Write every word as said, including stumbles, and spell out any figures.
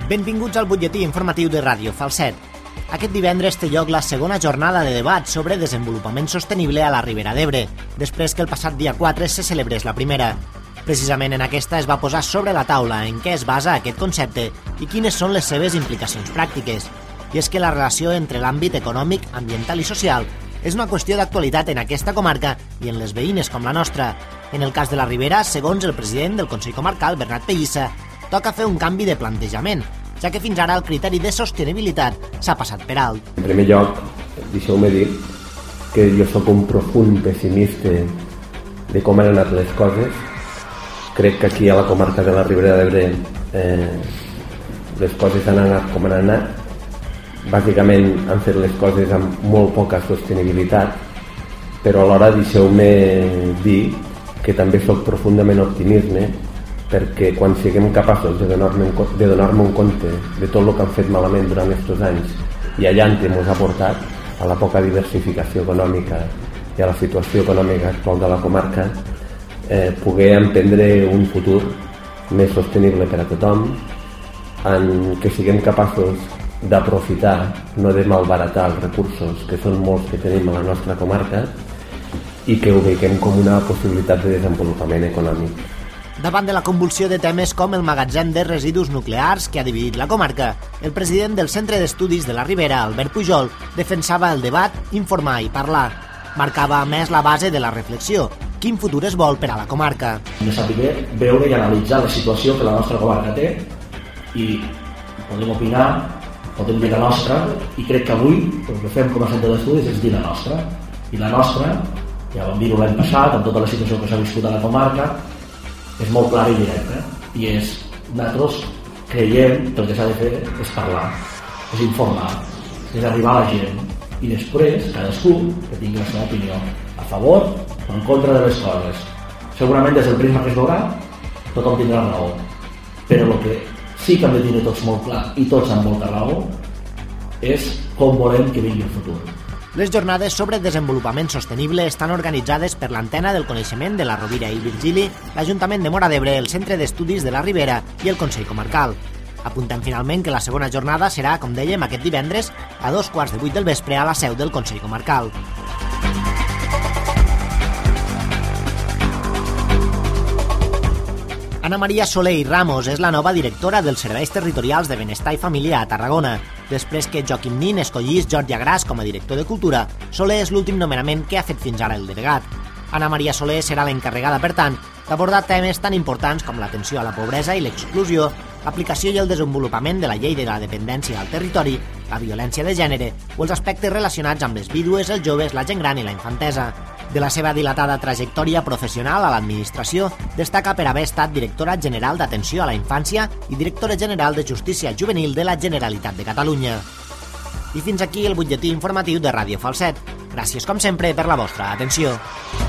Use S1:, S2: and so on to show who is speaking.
S1: Benvinguts al butlletí informatiu de Ràdio Falset. Aquest divendres té lloc la segona jornada de debat sobre desenvolupament sostenible a la Ribera d'Ebre, després que el passat dia quatre se celebrés la primera. Precisament en aquesta es va posar sobre la taula en què es basa aquest concepte i quines són les seves implicacions pràctiques. I és que la relació entre l'àmbit econòmic, ambiental i social és una qüestió d'actualitat en aquesta comarca i en les veïnes com la nostra. En el cas de la Ribera, segons el president del Consell Comarcal, Bernat Pellissa, toca fer un canvi de plantejament, ja que fins ara el criteri de sostenibilitat s'ha passat per alt.
S2: En primer lloc, deixeu-me dir que jo sóc un profund pessimista de com han anat les coses. Crec que aquí a la comarca de la Ribera d'Ebre eh, les coses han anat com han anat. Bàsicament han fet les coses amb molt poca sostenibilitat, però alhora deixeu-me dir que també sóc profundament optimista, perquè quan siguem capaços de donar-me de donar-me un compte de tot el que han fet malament durant aquests anys i allà on ens ha portat, a la poca diversificació econòmica i a la situació econòmica actual de la comarca, eh, poder emprendre un futur més sostenible per a tothom, en què siguem capaços d'aprofitar, no de malbaratar els recursos, que són molts que tenim a la nostra comarca, i que ho veiem com una possibilitat de desenvolupament econòmic.
S1: Davant de la convulsió de temes com el magatzem de residus nuclears que ha dividit la comarca, el president del Centre d'Estudis de la Ribera, Albert Pujol, defensava el debat, informar i parlar. Marcava a més la base de la reflexió, quin futur es vol per a la comarca.
S3: Hem de saber veure i analitzar la situació que la nostra comarca té i podem opinar, podem dir la nostra, i crec que avui el que fem com a centre d'estudis és dir la nostra. I la nostra, ja vam dir-ho l'any passat, amb tota la situació que s'ha viscut a la comarca, és molt clara i directa, i és, nosaltres creiem que el que s'ha de fer és parlar, és informar, és arribar a la gent, i després cadascú que tingui la seva opinió a favor o en contra de les coses. Segurament des del prisma que es veurà tothom tindrà raó, però el que sí que hem de tenir tots molt clar i tots amb molta raó és com volem que vingui el futur.
S1: Les jornades sobre desenvolupament sostenible estan organitzades per l'Antena del Coneixement de la Rovira i Virgili, l'Ajuntament de Móra d'Ebre, el Centre d'Estudis de la Ribera i el Consell Comarcal. Apuntem finalment que la segona jornada serà, com dèiem, aquest divendres a dos quarts de vuit del vespre a la seu del Consell Comarcal. Ana Maria Soler i Ramos és la nova directora dels Serveis Territorials de Benestar i Família a Tarragona. Després que Joaquim Nin escollís Jordi Agràs com a director de Cultura, Soler és l'últim nomenament que ha fet fins ara el delegat. Ana Maria Soler serà l'encarregada, per tant, d'abordar temes tan importants com l'atenció a la pobresa i l'exclusió, l'aplicació i el desenvolupament de la llei de la dependència al territori, la violència de gènere o els aspectes relacionats amb les vídues, els joves, la gent gran i la infantesa. De la seva dilatada trajectòria professional a l'administració, destaca per haver estat directora general d'Atenció a la Infància i directora general de Justícia Juvenil de la Generalitat de Catalunya. I fins aquí el butlletí informatiu de Ràdio Falset. Gràcies, com sempre, per la vostra atenció.